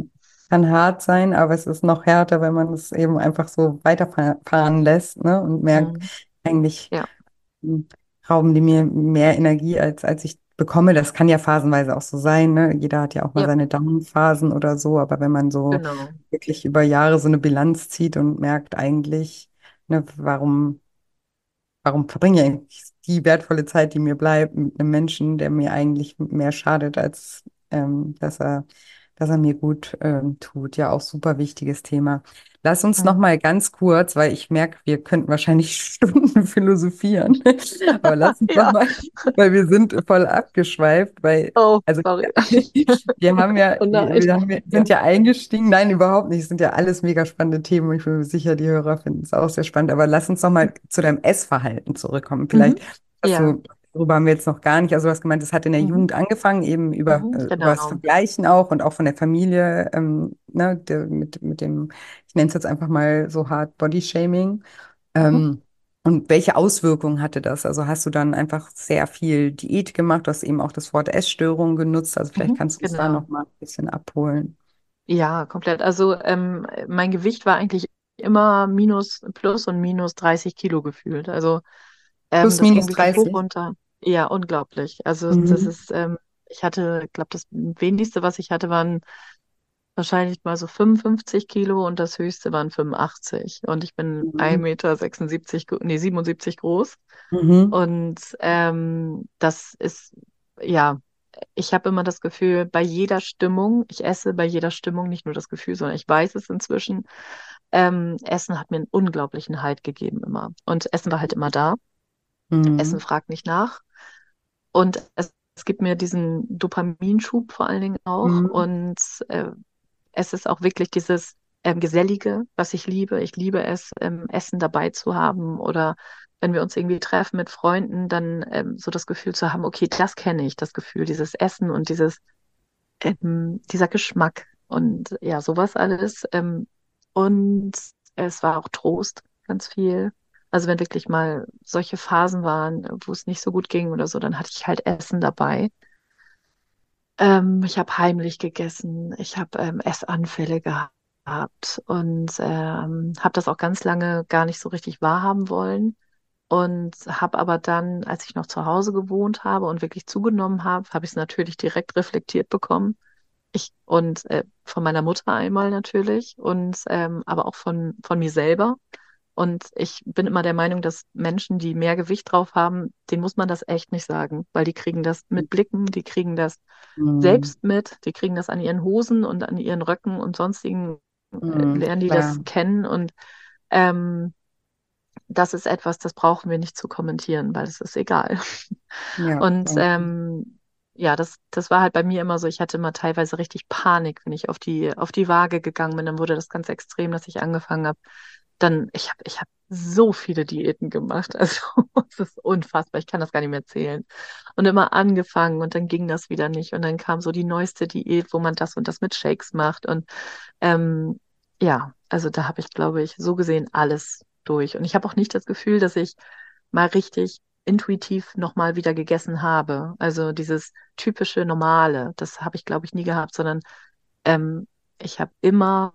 Kann hart sein, aber es ist noch härter, wenn man es eben einfach so weiterfahren lässt, ne? Und merkt, Mhm. eigentlich Ja. hm, rauben die mir mehr Energie, als, als ich bekomme. Das kann ja phasenweise auch so sein, ne? Jeder hat ja auch mal Ja, seine Down-Phasen oder so, aber wenn man so genau. wirklich über Jahre so eine Bilanz zieht und merkt eigentlich, ne, warum warum verbringe ich eigentlich die wertvolle Zeit, die mir bleibt, mit einem Menschen, der mir eigentlich mehr schadet, als ähm, dass er, dass er mir gut ähm, tut? Ja, auch super wichtiges Thema. Lass uns noch Mhm. mal ganz kurz, weil ich merke, wir könnten wahrscheinlich Stunden philosophieren, aber lass uns noch Ja. mal, weil wir sind voll abgeschweift, weil Oh, also sorry. wir haben ja, Oh wir, nein. wir haben, wir Ja. sind ja eingestiegen. Nein, überhaupt nicht. Es sind ja alles mega spannende Themen und ich bin mir sicher, die Hörer finden es auch sehr spannend. Aber lass uns noch mal zu deinem Essverhalten zurückkommen. Vielleicht Mhm. hast Ja. du, darüber haben wir jetzt noch gar nicht, also du hast gemeint, das hat in der Mhm. Jugend angefangen, eben über, Mhm. äh, über das Genau. Vergleichen auch und auch von der Familie, ähm, ne, der, mit, mit dem, ich nenne es jetzt einfach mal so hart Bodyshaming. Mhm. Ähm, und welche Auswirkungen hatte das? Also hast du dann einfach sehr viel Diät gemacht, du hast eben auch das Wort Essstörung genutzt, also vielleicht Mhm. kannst du uns da Genau. noch mal ein bisschen abholen. Ja, komplett. Also ähm, mein Gewicht war eigentlich immer minus, plus und minus dreißig Kilo gefühlt. Also ähm, Plus das minus ging wirklich hoch dreißig. runter. Ja, unglaublich. Also das Mhm. ist, ähm, ich hatte, glaube das wenigste, was ich hatte, waren wahrscheinlich mal so fünfundfünfzig Kilo und das höchste waren fünfundachtzig. Und ich bin ein Mhm. Meter sechsundsiebzig, gro- nee, siebenundsiebzig groß. Mhm. Und ähm, das ist, ja, ich habe immer das Gefühl, bei jeder Stimmung, ich esse bei jeder Stimmung, nicht nur das Gefühl, sondern ich weiß es inzwischen, ähm, Essen hat mir einen unglaublichen Halt gegeben immer. Und Essen war halt immer da. Essen Mhm. fragt nicht nach. Und es, es gibt mir diesen Dopaminschub vor allen Dingen auch. Mhm. Und äh, es ist auch wirklich dieses ähm, Gesellige, was ich liebe. Ich liebe es, ähm, Essen dabei zu haben oder wenn wir uns irgendwie treffen mit Freunden, dann ähm, so das Gefühl zu haben, okay, das kenne ich, das Gefühl, dieses Essen und dieses, ähm, dieser Geschmack und ja, sowas alles. Ähm, und es war auch Trost, ganz viel. Also wenn wirklich mal solche Phasen waren, wo es nicht so gut ging oder so, dann hatte ich halt Essen dabei. Ähm, ich habe heimlich gegessen, ich habe ähm, Essanfälle gehabt und ähm, habe das auch ganz lange gar nicht so richtig wahrhaben wollen und habe aber dann, als ich noch zu Hause gewohnt habe und wirklich zugenommen habe, habe ich es natürlich direkt reflektiert bekommen. Ich und äh, von meiner Mutter einmal natürlich und ähm, aber auch von von mir selber. Und ich bin immer der Meinung, dass Menschen, die mehr Gewicht drauf haben, denen muss man das echt nicht sagen, weil die kriegen das mit Blicken, die kriegen das Mhm. selbst mit, die kriegen das an ihren Hosen und an ihren Röcken und sonstigen, äh, Mhm. lernen die Klar. das kennen. Und ähm, das ist etwas, das brauchen wir nicht zu kommentieren, weil es ist egal. Ja, Und danke. ähm, ja, das, das war halt bei mir immer so, ich hatte immer teilweise richtig Panik, wenn ich auf die, auf die Waage gegangen bin. Dann wurde das ganz extrem, dass ich angefangen habe. Dann, ich habe ich hab so viele Diäten gemacht. Also es ist unfassbar, ich kann das gar nicht mehr zählen. Und immer angefangen und dann ging das wieder nicht. Und dann kam so die neueste Diät, wo man das und das mit Shakes macht. Und ähm, ja, also da habe ich, glaube ich, so gesehen alles durch. Und ich habe auch nicht das Gefühl, dass ich mal richtig intuitiv nochmal wieder gegessen habe. Also dieses typische Normale, das habe ich, glaube ich, nie gehabt, sondern ähm, ich habe immer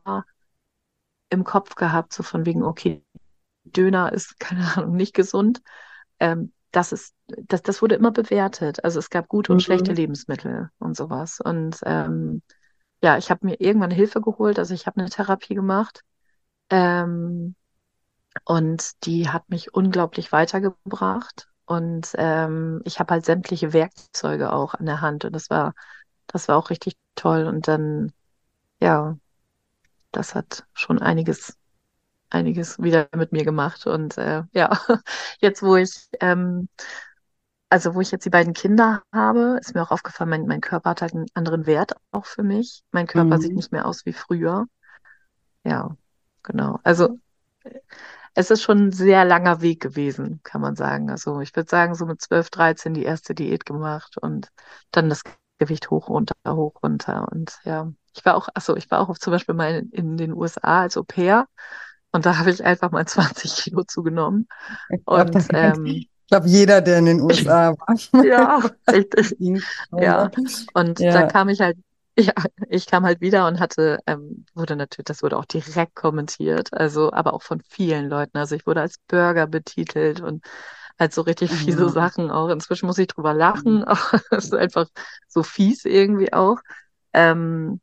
im Kopf gehabt, so von wegen, okay, Döner ist, keine Ahnung, nicht gesund. Ähm, das ist, das, das wurde immer bewertet. Also es gab gute und schlechte Mhm. Lebensmittel und sowas. Und ähm, ja, ich habe mir irgendwann Hilfe geholt. Also ich habe eine Therapie gemacht. Ähm, Und die hat mich unglaublich weitergebracht. Und ähm, ich habe halt sämtliche Werkzeuge auch an der Hand. Und das war, das war auch richtig toll. Und dann, ja, das hat schon einiges, einiges wieder mit mir gemacht. Und äh, ja, jetzt wo ich, ähm, also wo ich jetzt die beiden Kinder habe, ist mir auch aufgefallen, mein, mein Körper hat halt einen anderen Wert auch für mich. Mein Körper sieht Mhm. nicht mehr aus wie früher. Ja, genau. Also es ist schon ein sehr langer Weg gewesen, kann man sagen. Also ich würde sagen, so mit zwölf, dreizehn die erste Diät gemacht und dann das Gewicht hoch, runter, hoch, runter. Und ja, ich war auch, achso, ich war auch zum Beispiel mal in, in den U S A als Au-pair und da habe ich einfach mal zwanzig Kilo zugenommen. Ich glaube, Und ähm, ich glaub, jeder, der in den U S A war, ja, richtig. ging so, ne? Ja, und da Ja. kam ich halt, ja, ich kam halt wieder und hatte, ähm, wurde natürlich, das wurde auch direkt kommentiert, also, aber auch von vielen Leuten. Also ich wurde als Burger betitelt und halt so richtig fiese Mhm. Sachen auch. Inzwischen muss ich drüber lachen, aber es ist einfach so fies irgendwie auch. Ähm,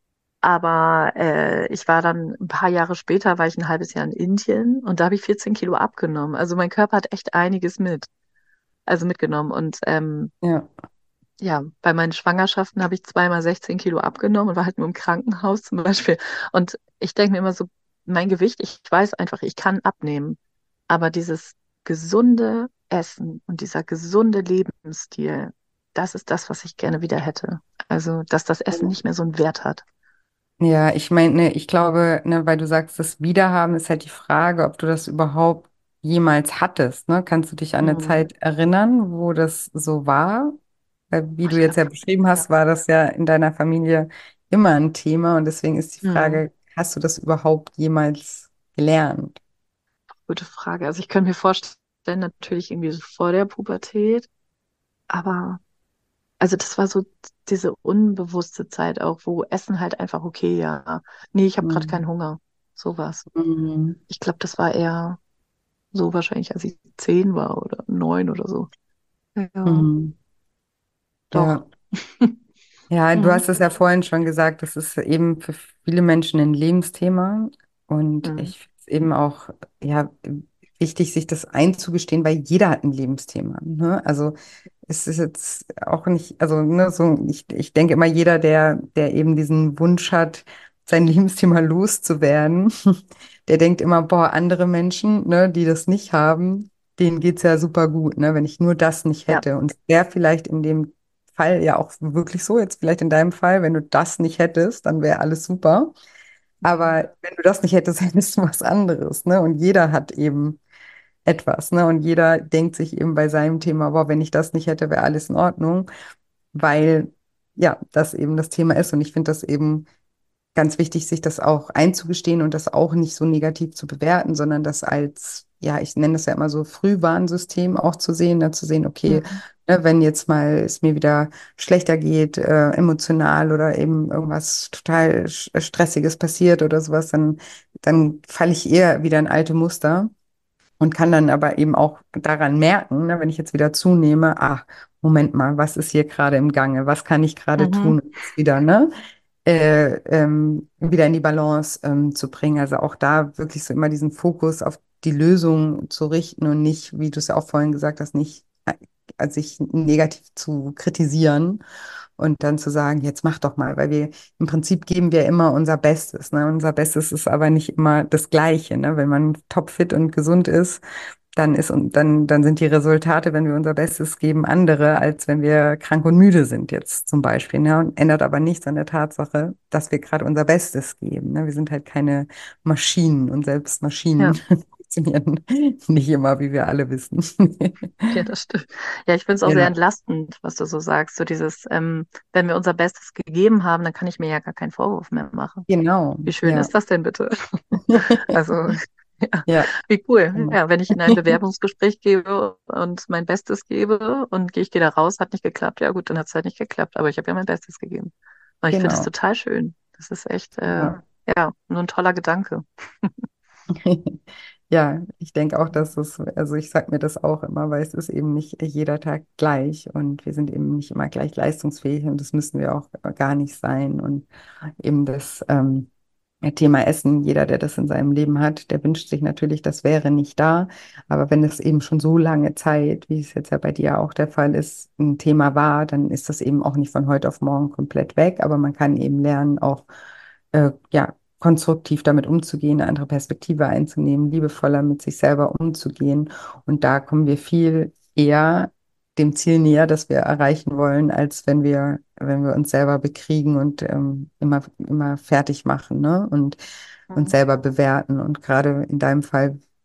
aber äh, ich war dann ein paar Jahre später, war ich ein halbes Jahr in Indien und da habe ich vierzehn Kilo abgenommen. Also mein Körper hat echt einiges mit, also mitgenommen. Und ähm, Ja. ja, bei meinen Schwangerschaften habe ich zweimal sechzehn Kilo abgenommen und war halt nur im Krankenhaus zum Beispiel. Und ich denke mir immer so, mein Gewicht, ich weiß einfach, ich kann abnehmen. Aber dieses gesunde Essen und dieser gesunde Lebensstil, das ist das, was ich gerne wieder hätte. Also, dass das Essen nicht mehr so einen Wert hat. Ja, ich meine, ne, ich glaube, ne, weil du sagst, das Wiederhaben ist halt die Frage, ob du das überhaupt jemals hattest, ne? Kannst du dich an eine Hm. Zeit erinnern, wo das so war? Weil, wie Oh, du ich jetzt glaube, ja beschrieben ja. hast, war das ja in deiner Familie immer ein Thema und deswegen ist die Hm. Frage, hast du das überhaupt jemals gelernt? Gute Frage. Also, ich könnte mir vorstellen, natürlich irgendwie so vor der Pubertät, aber. Also das war so diese unbewusste Zeit auch, wo Essen halt einfach okay, ja. Nee, ich habe gerade Mhm. keinen Hunger. Sowas. Mhm. Ich glaube, das war eher so wahrscheinlich, als ich zehn war oder neun oder so. Ja, Mhm. doch. Ja. Ja, du Mhm. hast es ja vorhin schon gesagt, das ist eben für viele Menschen ein Lebensthema. Und Mhm. ich finde es eben auch ja, wichtig, sich das einzugestehen, weil jeder hat ein Lebensthema. Ne? Also es ist jetzt auch nicht, also ne, so, ich, ich denke immer, jeder, der, der eben diesen Wunsch hat, sein Lebensthema loszuwerden, der denkt immer, boah, andere Menschen, ne, die das nicht haben, denen geht's ja super gut, ne, wenn ich nur das nicht Ja. hätte. Und es wäre vielleicht in dem Fall ja auch wirklich so, jetzt vielleicht in deinem Fall, wenn du das nicht hättest, dann wäre alles super. Mhm. Aber wenn du das nicht hättest, hättest du was anderes, ne? Und jeder hat eben etwas, ne? Und jeder denkt sich eben bei seinem Thema, boah, wenn ich das nicht hätte, wäre alles in Ordnung, weil ja, das eben das Thema ist. Und ich finde das eben ganz wichtig, sich das auch einzugestehen und das auch nicht so negativ zu bewerten, sondern das als, ja, ich nenne das ja immer so Frühwarnsystem auch zu sehen, ne, zu sehen, okay, Mhm. ne, wenn jetzt mal es mir wieder schlechter geht, äh, emotional oder eben irgendwas total sch- Stressiges passiert oder sowas, dann, dann falle ich eher wieder in alte Muster und kann dann aber eben auch daran merken, ne, wenn ich jetzt wieder zunehme, ach, Moment mal, was ist hier gerade im Gange? Was kann ich gerade Mhm. tun, um es wieder, ne? äh, ähm, wieder in die Balance ähm, zu bringen. Also auch da wirklich so immer diesen Fokus auf die Lösung zu richten und nicht, wie du es ja auch vorhin gesagt hast, nicht äh, also sich negativ zu kritisieren und dann zu sagen, jetzt mach doch mal, weil wir im Prinzip geben wir immer unser Bestes. Ne? Unser Bestes ist aber nicht immer das Gleiche. Ne? Wenn man topfit und gesund ist, dann ist und dann, dann sind die Resultate, wenn wir unser Bestes geben, andere, als wenn wir krank und müde sind jetzt zum Beispiel. Ne? Und ändert aber nichts an der Tatsache, dass wir gerade unser Bestes geben. Ne? Wir sind halt keine Maschinen und selbst Maschinen Ja. funktionieren nicht immer, wie wir alle wissen. Ja, das stimmt. Ja, ich finde es auch sehr Ja, entlastend, was du so sagst. So dieses, ähm, wenn wir unser Bestes gegeben haben, dann kann ich mir ja gar keinen Vorwurf mehr machen. genau. Wie schön Ja. ist das denn bitte? Also, ja, Ja, wie cool. genau. Ja, wenn ich in ein Bewerbungsgespräch gebe und mein Bestes gebe und gehe ich gehe da raus, hat nicht geklappt, ja gut, dann hat es halt nicht geklappt, aber ich habe ja mein Bestes gegeben. Und ich finde es Genau. total schön. Das ist echt, äh, Ja. ja, nur ein toller Gedanke. Ja, ich denke auch, dass es, also ich sage mir das auch immer, weil es ist eben nicht jeder Tag gleich und wir sind eben nicht immer gleich leistungsfähig und das müssen wir auch gar nicht sein. Und eben das ähm, Thema Essen, jeder, der das in seinem Leben hat, der wünscht sich natürlich, das wäre nicht da. Aber wenn es eben schon so lange Zeit, wie es jetzt ja bei dir auch der Fall ist, ein Thema war, dann ist das eben auch nicht von heute auf morgen komplett weg. Aber man kann eben lernen, auch äh, ja, konstruktiv damit umzugehen, eine andere Perspektive einzunehmen, liebevoller mit sich selber umzugehen. Und da kommen wir viel eher dem Ziel näher, das wir erreichen wollen, als wenn wir, wenn wir uns selber bekriegen und ähm, immer, immer fertig machen, ne? Und uns Mhm. selber bewerten. Und gerade in deinem Fall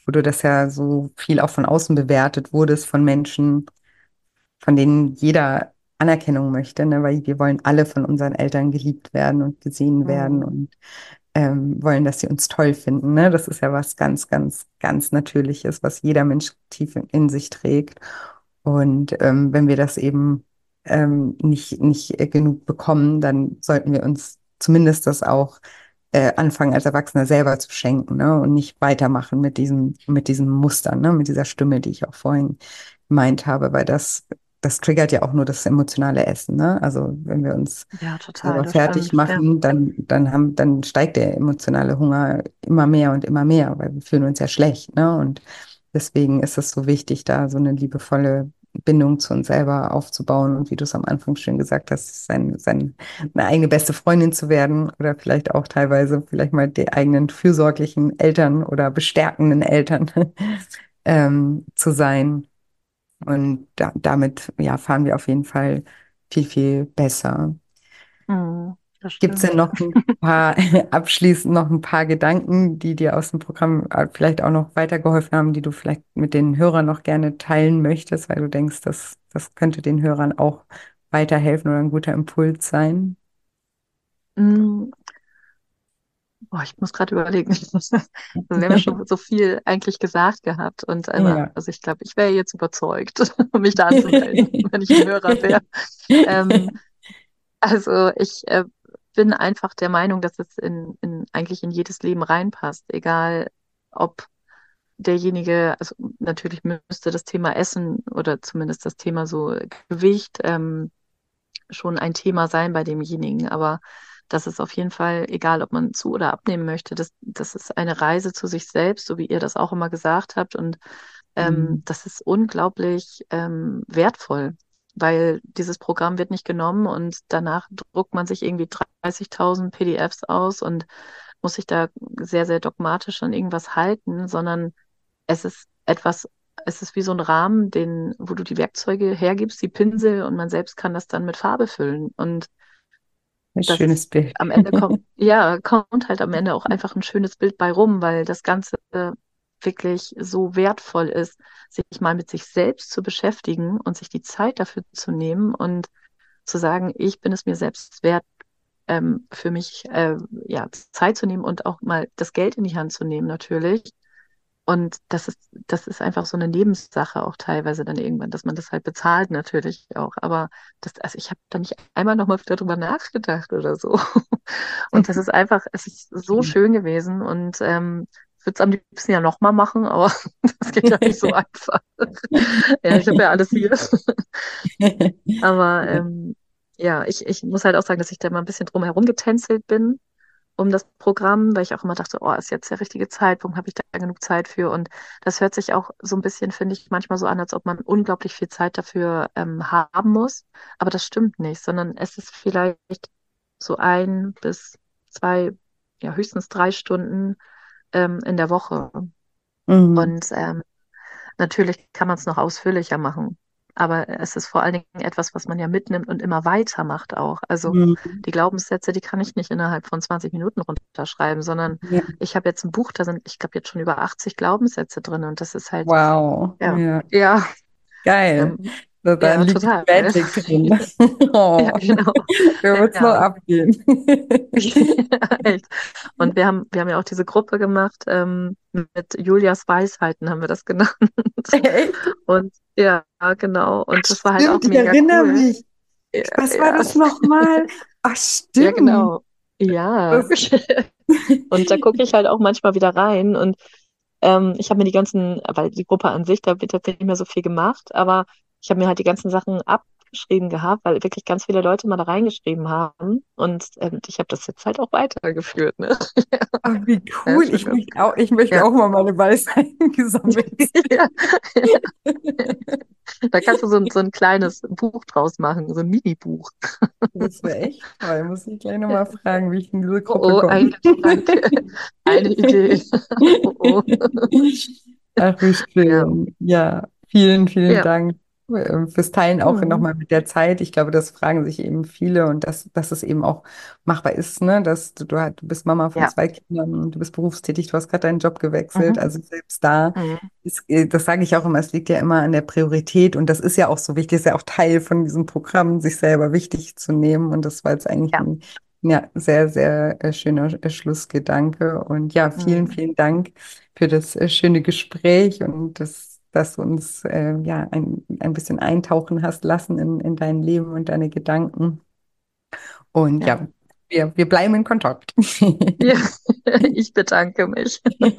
wo du das ja so viel auch von außen bewertet wurdest von Menschen, von denen jeder Anerkennung möchte, ne? Weil wir wollen alle von unseren Eltern geliebt werden und gesehen werden Mhm. und ähm, wollen, dass sie uns toll finden. Ne? Das ist ja was ganz, ganz, ganz Natürliches, was jeder Mensch tief in, in sich trägt. Und ähm, wenn wir das eben ähm, nicht, nicht äh, genug bekommen, dann sollten wir uns zumindest das auch äh, anfangen, als Erwachsener selber zu schenken, ne? Und nicht weitermachen mit diesem, mit diesem Mustern, ne? Mit dieser Stimme, die ich auch vorhin gemeint habe, weil das, das triggert ja auch nur das emotionale Essen, ne? Also wenn wir uns Ja, total, selber das fertig stimmt. Ja. machen, dann, dann haben, dann steigt der emotionale Hunger immer mehr und immer mehr, weil wir fühlen uns ja schlecht, ne? Und deswegen ist es so wichtig, da so eine liebevolle Bindung zu uns selber aufzubauen und wie du es am Anfang schön gesagt hast, sein, sein, eine eigene beste Freundin zu werden oder vielleicht auch teilweise vielleicht mal die eigenen fürsorglichen Eltern oder bestärkenden Eltern ähm, zu sein. Und da, damit, ja, fahren wir auf jeden Fall viel, viel besser. Mhm, das Gibt es denn stimmt. noch ein paar, abschließend noch ein paar Gedanken, die dir aus dem Programm äh, vielleicht auch noch weitergeholfen haben, die du vielleicht mit den Hörern noch gerne teilen möchtest, weil du denkst, dass das könnte den Hörern auch weiterhelfen oder ein guter Impuls sein? Mm, boah, ich muss gerade überlegen. Also wir haben ja schon so viel eigentlich gesagt gehabt und einmal, Ja. also ich glaube, ich wäre jetzt überzeugt, mich da anzumelden, wenn ich ein Hörer wäre. Ähm, also ich äh, bin einfach der Meinung, dass es in, in eigentlich in jedes Leben reinpasst, egal ob derjenige, also natürlich müsste das Thema Essen oder zumindest das Thema so Gewicht ähm, schon ein Thema sein bei demjenigen, aber das ist auf jeden Fall, egal ob man zu oder abnehmen möchte, das, das ist eine Reise zu sich selbst, so wie ihr das auch immer gesagt habt. Und ähm, Mhm. das ist unglaublich ähm, wertvoll, weil dieses Programm wird nicht genommen und danach druckt man sich irgendwie dreißigtausend P D Fs aus und muss sich da sehr, sehr dogmatisch an irgendwas halten, sondern es ist etwas, es ist wie so ein Rahmen, den, wo du die Werkzeuge hergibst, die Pinsel, und man selbst kann das dann mit Farbe füllen. Und Ein das schönes ist Bild. am Ende kommt, ja, kommt halt am Ende auch einfach ein schönes Bild bei rum, weil das Ganze wirklich so wertvoll ist, sich mal mit sich selbst zu beschäftigen und sich die Zeit dafür zu nehmen und zu sagen, ich bin es mir selbst wert, ähm, für mich äh, ja, Zeit zu nehmen und auch mal das Geld in die Hand zu nehmen, natürlich. Und das ist, das ist einfach so eine Nebensache auch teilweise dann irgendwann, dass man das halt bezahlt natürlich auch. Aber das, also ich habe da nicht einmal nochmal wieder drüber nachgedacht oder so. Und das ist einfach, es ist so schön gewesen und ähm, ich würde es am liebsten ja nochmal machen, aber das geht ja nicht so einfach. Ja, ich habe ja alles hier. Aber ähm, ja, ich, ich muss halt auch sagen, dass ich da mal ein bisschen drum herum getänzelt bin um das Programm, weil ich auch immer dachte, oh, ist jetzt der richtige Zeitpunkt, habe ich da genug Zeit für? Und das hört sich auch so ein bisschen, finde ich, manchmal so an, als ob man unglaublich viel Zeit dafür ähm, haben muss. Aber das stimmt nicht, sondern es ist vielleicht so ein bis zwei, ja, höchstens drei Stunden ähm, in der Woche. Mhm. Und ähm, natürlich kann man es noch ausführlicher machen, aber es ist vor allen Dingen etwas, was man ja mitnimmt und immer weitermacht auch. Also Mhm. die Glaubenssätze, die kann ich nicht innerhalb von zwanzig Minuten runterschreiben, sondern Ja. ich habe jetzt ein Buch, da sind, ich glaube, jetzt schon über achtzig Glaubenssätze drin und das ist halt, Wow. ja, Ja. ja, Geil. ähm, So, da ja, liegt die total. Magic drin. Ja, Oh, genau. da wird's noch Ja. abgehen. Ja, echt. Und wir haben, wir haben ja auch diese Gruppe gemacht, ähm, mit Julias Weisheiten haben wir das genannt. Echt? Und ja, genau. Und das war halt auch Stimmt, ich mega erinnere cool. mich. Ja, Was war ja, das nochmal? Ach, ja, stimmt. genau. Ja. Das, Und da gucke ich halt auch manchmal wieder rein. Und ähm, ich habe mir die ganzen, weil die Gruppe an sich, da wird jetzt nicht mehr so viel gemacht, aber ich habe mir halt die ganzen Sachen abgeschrieben gehabt, weil wirklich ganz viele Leute mal da reingeschrieben haben. Und ähm, ich habe das jetzt halt auch weitergeführt, ne? ach, wie Ja, cool. ist schon Ich ganz möchte cool. auch, ich möchte Ja. auch mal meine Weisheiten gesammelt Ja. sehen. Da kannst du so ein, so ein kleines Buch draus machen, so ein Mini-Buch. Das wäre echt toll. Muss ich gleich Ja. nochmal fragen, wie ich in diese Oh, Gruppe oh, ein komme. Gedanke, eine Idee. Oh, oh. Ach, wie Ja, schön. Ja, vielen, vielen ja, Dank. äh, fürs Teilen auch Mhm. nochmal mit der Zeit. Ich glaube, das fragen sich eben viele und dass, dass es eben auch machbar ist, ne? Dass du, du, halt- du bist Mama von Ja. zwei Kindern, du bist berufstätig, du hast gerade deinen Job gewechselt. Mhm. Also selbst da Mhm. ist, äh, das sage ich auch immer, es liegt ja immer an der Priorität und das ist ja auch so wichtig, ist ja auch Teil von diesem Programm, sich selber wichtig zu nehmen. Und das war jetzt eigentlich Ja. ein ja, sehr, sehr äh, schöner äh, Schlussgedanke. Und ja, vielen, Mhm. vielen Dank für das äh, schöne Gespräch und das, dass du uns äh, ja ein, ein bisschen eintauchen hast lassen in, in dein Leben und deine Gedanken. Und Ja. ja, wir, wir bleiben in Kontakt. Ja. Ich bedanke mich.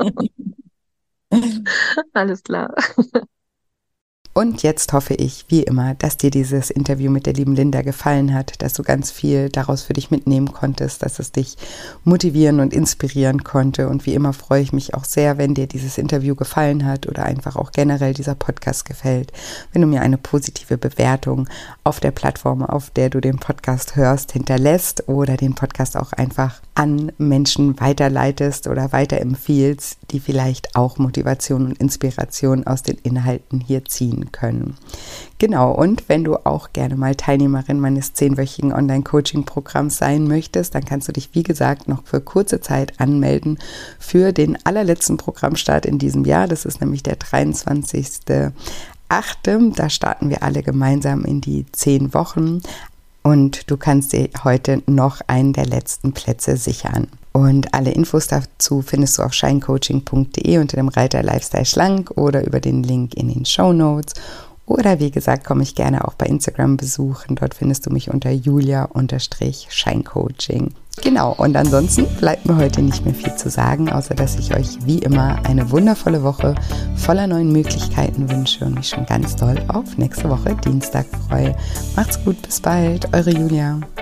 Alles klar. Und jetzt hoffe ich, wie immer, dass dir dieses Interview mit der lieben Linda gefallen hat, dass du ganz viel daraus für dich mitnehmen konntest, dass es dich motivieren und inspirieren konnte. Und wie immer freue ich mich auch sehr, wenn dir dieses Interview gefallen hat oder einfach auch generell dieser Podcast gefällt, wenn du mir eine positive Bewertung auf der Plattform, auf der du den Podcast hörst, hinterlässt oder den Podcast auch einfach an Menschen weiterleitest oder weiterempfiehlst, die vielleicht auch Motivation und Inspiration aus den Inhalten hier ziehen können. Genau, und wenn du auch gerne mal Teilnehmerin meines zehnwöchigen Online-Coaching-Programms sein möchtest, dann kannst du dich, wie gesagt, noch für kurze Zeit anmelden für den allerletzten Programmstart in diesem Jahr. Das ist nämlich der dreiundzwanzigster achte Da starten wir alle gemeinsam in die zehn Wochen. Und du kannst dir heute noch einen der letzten Plätze sichern. Und alle Infos dazu findest du auf shinecoaching punkt de unter dem Reiter Lifestyle Schlank oder über den Link in den Shownotes. Oder wie gesagt, komme ich gerne auch bei Instagram besuchen. Dort findest du mich unter julia-shinecoaching. Genau, und ansonsten bleibt mir heute nicht mehr viel zu sagen, außer dass ich euch wie immer eine wundervolle Woche voller neuen Möglichkeiten wünsche und mich schon ganz doll auf nächste Woche Dienstag freue. Macht's gut, bis bald, eure Julia.